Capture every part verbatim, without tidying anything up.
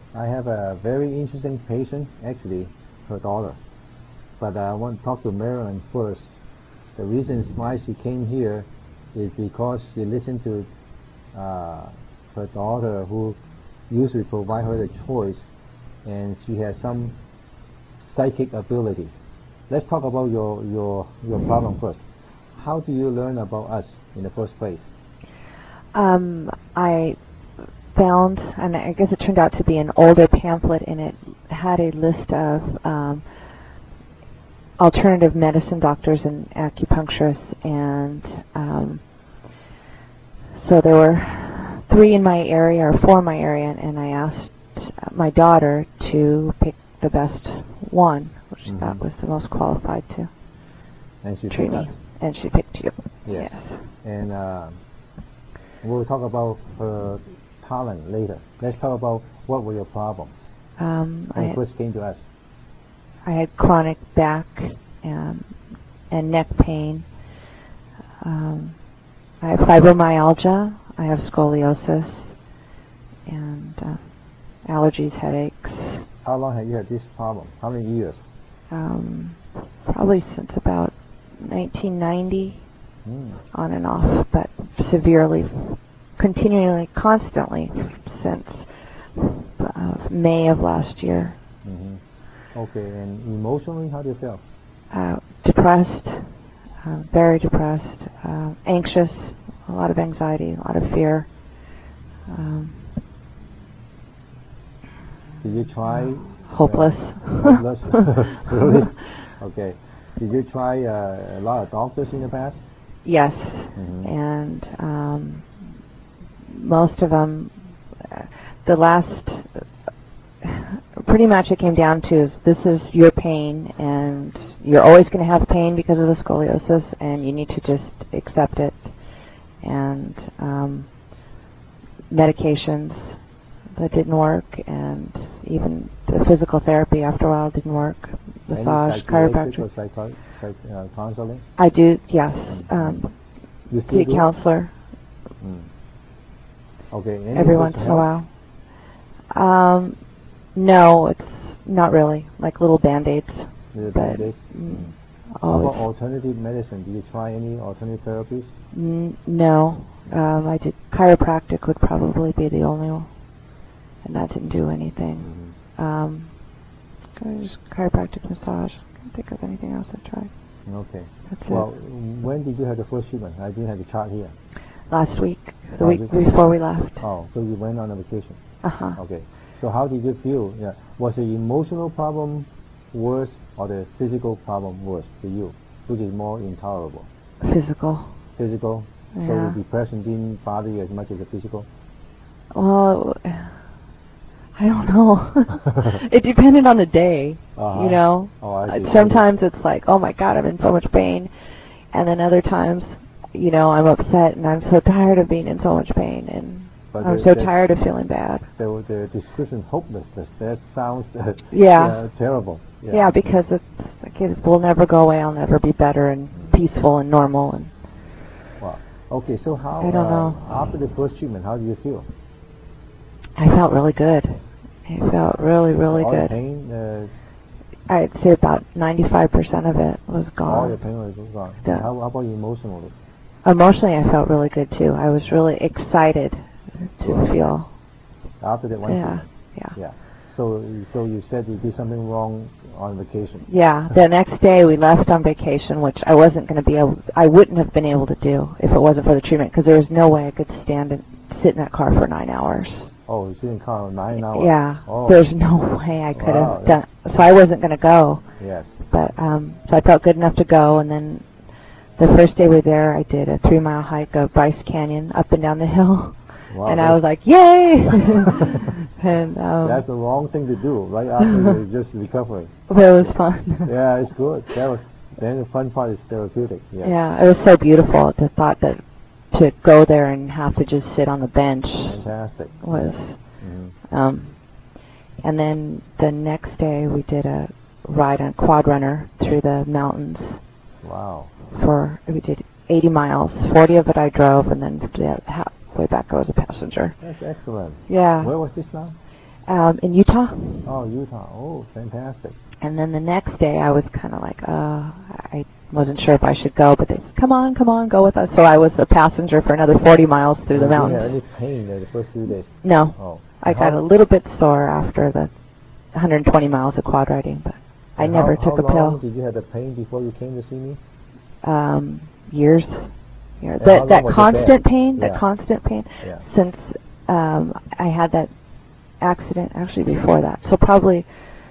I have a very interesting patient, actually, her daughter. But I want to talk to Marilyn first. The reason why she came here is because she listened to uh, her daughter, who usually provide her the choice, and she has some psychic ability. Let's talk about your, your, your problem first. How do you learn about us in the first place? Um, I found, and I guess it turned out to be an older pamphlet, and it had a list of um, alternative medicine doctors and acupuncturists, and um, so there were three in my area, or four in my area, and I asked my daughter to pick the best one, which mm-hmm. I thought was the most qualified to and she treat me. Us. And she picked you. Yes. yes. And uh, we'll talk about her talent later. Let's talk about what were your problems um, when I you first came to us. I had chronic back and, and neck pain. Um, I have fibromyalgia. I have scoliosis and uh, allergies, headaches. How long have you had this problem? How many years? Um, probably since about nineteen ninety, mm. on and off, but severely, continually, constantly since uh, May of last year. Mm-hmm. Okay, and emotionally, how do you feel? Uh, depressed, uh, very depressed, uh, anxious, a lot of anxiety, a lot of fear. Um, Did you try? Hopeless. Uh, hopeless? Really? Okay. Did you try uh, a lot of doctors in the past? Yes, mm-hmm. and um, most of them, uh, the last, pretty much it came down to is this is your pain, and you're always going to have pain because of the scoliosis, and you need to just accept it. And um, medications that didn't work, and even the physical therapy after a while didn't work. Massage, chiropractic. Or psycho- psych- uh, counseling? I do, yes. Um, you still see a do counselor. Mm. Okay. Any Every once in a while. Um, no, it's not really. Like little band-aids. Little band-aids? Mm. How about alternative medicine? Did you try any alternative therapies? N- no. Um, I did chiropractic would probably be the only one, and that didn't do anything. Mm-hmm. Um, just chiropractic, massage. I can't think of anything else I tried. Okay. That's well, it. when did you have the first treatment? I didn't have the chart here. Last week, the oh, week before we left. Oh, so you went on a vacation. Uh-huh. Okay. So how did you feel? Yeah. Was the emotional problem worse or the physical problem worse to you? Which is more intolerable? Physical. Physical? Yeah. So the depression didn't bother you as much as the physical? Well, I don't know. It depended on the day, uh-huh. you know. Oh, I see. Sometimes it's like, oh my God, I'm in so much pain. And then other times, you know, I'm upset and I'm so tired of being in so much pain, and but I'm the, so tired of feeling bad. The, the description, hopelessness, that sounds uh, yeah. uh, terrible. Yeah. yeah, because it's like it will never go away. I'll never be better and peaceful and normal. And wow. Okay, so how, I don't uh, know. after the first treatment, how do you feel? I felt really good. I felt really, really all good. All pain? Uh, I'd say about ninety-five percent of it was gone. All your pain was gone. The, how, how about you emotionally? Emotionally, I felt really good too. I was really excited to wow. feel. After that one yeah, treatment? Yeah. Yeah. So, so you said you did something wrong on vacation. Yeah. The next day we left on vacation, which I wasn't going to be able. I wouldn't have been able to do if it wasn't for the treatment, because there was no way I could stand and sit in that car for nine hours. Oh, you sit in the car for nine hours? Yeah. Oh. There's no way I could wow, have done. So I wasn't going to go. Yes. But um, so I felt good enough to go, and then the first day we were there, I did a three-mile hike of Bryce Canyon up and down the hill. Wow, and I was like, yay! and um, that's the wrong thing to do right after you're just recovering. But it was fun. Yeah, it's good. That was then the fun part is therapeutic. Yes. Yeah, it was so beautiful. The thought that to go there and have to just sit on the bench. Fantastic. Was. Mm-hmm. Um, and then the next day we did a ride on quad runner through the mountains. Wow. For we did eighty miles. forty of it I drove, and then the halfway back I was a passenger. That's excellent. Yeah. Where was this now? Um, in Utah. Oh, Utah. Oh, fantastic. And then the next day, I was kind of like, uh, I wasn't sure if I should go, but they said, come on, come on, go with us. So I was a passenger for another forty miles through the mountains. Did you have any pain the first few days? No. Oh. I got a little bit sore after the one hundred twenty miles of quad riding, but I never how, took how a pill. How long did you have the pain before you came to see me? Um, years. Yeah, And that that was constant pain, yeah. that constant pain, yeah. since um, I had that accident, actually before that. So probably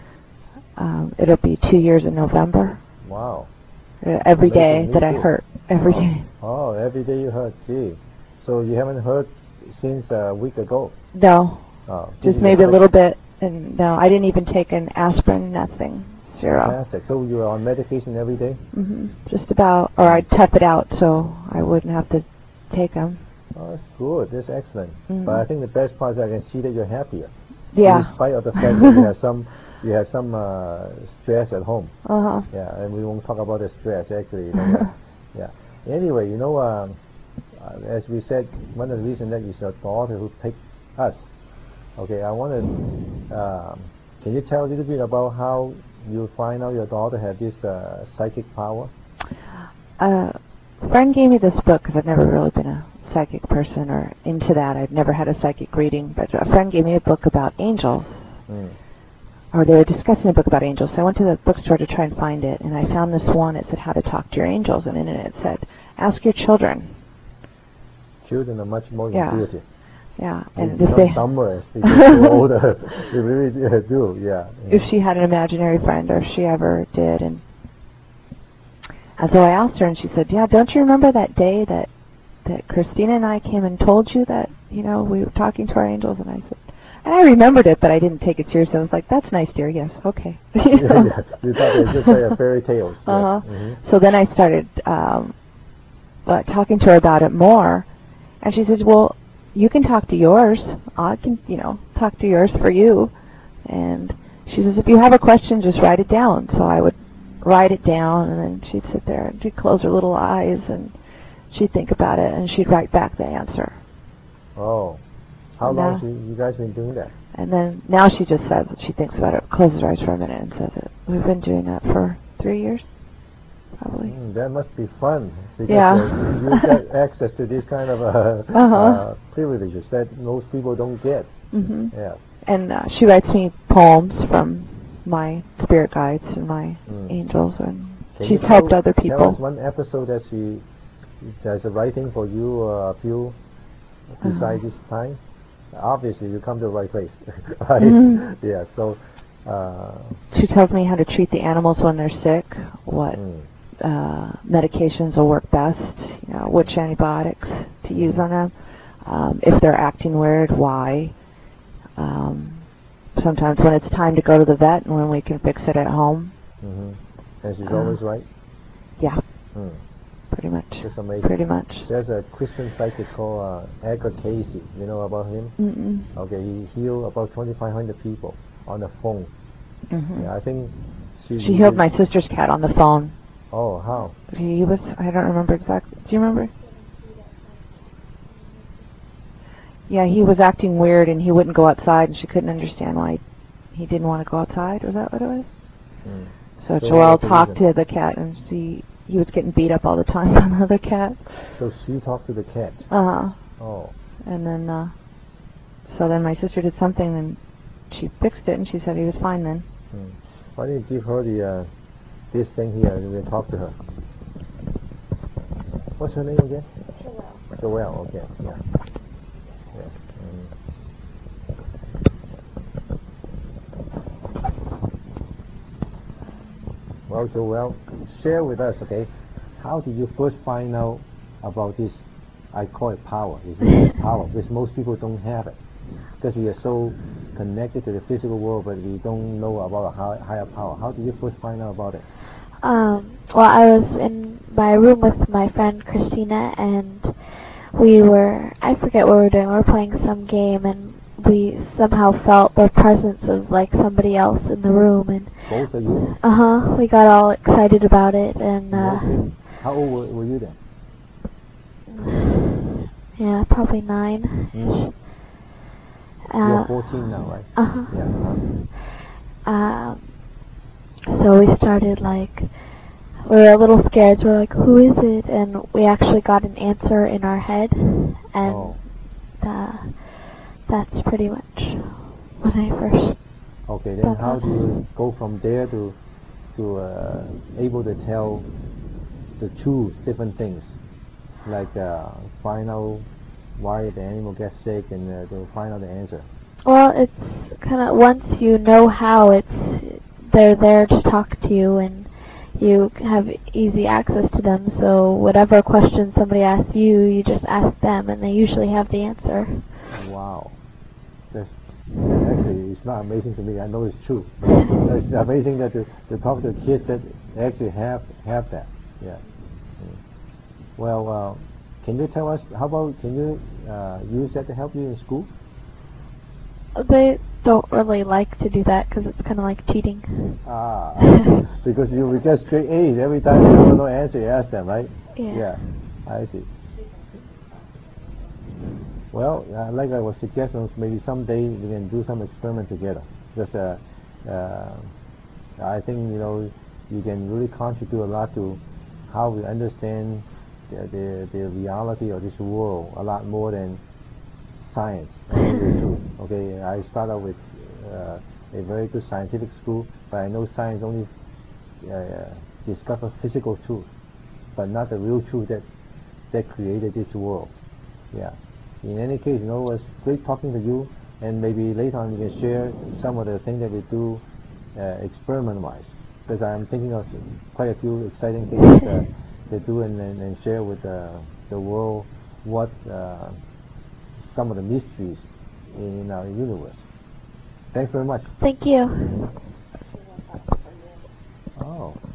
um, it'll be two years in November. Wow. Uh, every Amazing. day that Me I too. hurt. Every oh. day. Oh, every day you hurt. Gee. So you haven't hurt since a week ago? No. Oh, just maybe a little bit. And no, I didn't even take an aspirin, nothing. Zero. Fantastic. So you were on medication every day? Mm-hmm. Just about. Or I'd tough it out so I wouldn't have to take them. Oh, that's good. That's excellent. Mm-hmm. But I think the best part is I can see that you're happier. Yeah. In spite of the fact that you have some, you have some uh, stress at home. Uh huh. Yeah, and we won't talk about the stress actually. You know, yeah. Anyway, you know, um, uh, as we said, one of the reasons that is your daughter who picked us. Okay, I want to. Um, can you tell a little bit about how you find out your daughter had this uh, psychic power? Uh, a friend gave me this book because I've never really been a psychic person or into that. I've never had a psychic reading, but a friend gave me a book about angels. Mm. Or they were discussing a book about angels. So I went to the bookstore to try and find it, and I found this one. It said how to talk to your angels, and in it it said, ask your children. Children are much more yeah. intuitive. Yeah, and they if they dumber as they get older, they really do. Yeah. If she had an imaginary friend, or if she ever did, and and so I asked her, and she said, "Yeah, don't you remember that day that that Christina and I came and told you that you know we were talking to our angels?" And I said, and I remembered it, but I didn't take it seriously. I was like, "That's nice, dear. Yes, okay." you, know? yeah, you thought it was just like a fairy tales. Uh huh. Yes. Mm-hmm. So then I started um, uh, talking to her about it more, and she says, "Well, you can talk to yours. I can, you know, talk to yours for you." And she says, if you have a question, just write it down. So I would write it down, and then she'd sit there and she'd close her little eyes, and she'd think about it, and she'd write back the answer. Oh. How and long uh, she, you guys been doing that? And then now she just says that she thinks about it, closes her eyes for a minute, and says it. We've been doing that for three years, probably. Mm, that must be fun. Because yeah. uh, you get access to these kind of uh, uh-huh. uh, privileges that most people don't get. Mm-hmm. Yes. And uh, she writes me poems from my spirit guides and my mm. angels, and Can she's tell, helped other people. There was one episode that she there's a writing for you uh, a few besides uh-huh. this time. Obviously, you come to the right place, right? Mm-hmm. Yeah. So uh, she tells me how to treat the animals when they're sick, what mm. uh, medications will work best, you know, which antibiotics to use on them, um, if they're acting weird, why. Um, sometimes when it's time to go to the vet and when we can fix it at home. Mm-hmm. And she's uh, always right? Yeah. Mm. Pretty much. That's amazing. Pretty much. There's a Christian psychic called uh, Edgar Casey. You know about him? Mm-mm. Okay, he healed about twenty-five hundred people on the phone. Mm-hmm. Yeah, I think she... She healed my sister's cat on the phone. Oh, how? He was... I don't remember exactly. Do you remember? Yeah, he was acting weird, and he wouldn't go outside, and she couldn't understand why he didn't want to go outside. Was that what it was? Mm. So, so Joelle talked to the cat, and she he was getting beat up all the time by another cat. So she talked to the cat? Uh-huh. Oh. And then, uh, so then my sister did something, and she fixed it, and she said he was fine then. Mm. Why don't you give her the uh, this thing here, and we'll talk to her. What's her name again? Joelle. Joelle, okay, yeah. Yes. Mm. Well, Joelle, share with us, okay, how did you first find out about this, I call it power, it's really power, because most people don't have it, because we are so connected to the physical world, but we don't know about a high, higher power. How did you first find out about it? Um, well, I was in my room with my friend Christina, and we were, I forget what we were doing, we were playing some game, and we somehow felt the presence of like somebody else in the room, and both of you? Uh-huh, we got all excited about it, and uh how old were, were you then? Yeah, probably nine. Mm. Uh, You're fourteen now, right? Uh-huh. Yeah. Um, so we started like, we were a little scared, so we we're like, who is it? And we actually got an answer in our head, and Oh. uh, that's pretty much when I first. Okay, then how do you go from there to to uh, able to tell the truth, different things, like uh, find out why the animal gets sick and uh, to find out the answer? Well, it's kind of once you know how, it's they're there to talk to you and you have easy access to them. So whatever question somebody asks you, you just ask them, and they usually have the answer. Wow, that's that actually it's not amazing to me. I know it's true, but it's amazing that to, to talk to kids that actually have have that. Yeah. Mm. Well, uh, can you tell us? How about can you uh, use that to help you in school? They don't really like to do that because it's kind of like cheating. Ah, because you will get straight A's every time you don't know the answer, you ask them, right? Yeah. Yeah, I see. Well, uh, like I was suggesting, maybe someday we can do some experiment together. Because uh, uh, I think you know you can really contribute a lot to how we understand the, the, the reality of this world a lot more than science. I know the truth. Okay, I started out with uh, a very good scientific school, but I know science only uh, discover physical truth, but not the real truth that that created this world. Yeah. In any case, you know, it's great talking to you, and maybe later on you can share some of the things that we do uh, experiment-wise, because I'm thinking of quite a few exciting cases uh, to do and, and, and share with uh, the world what uh, some of the mysteries in our universe. Thanks very much. Thank you. Oh.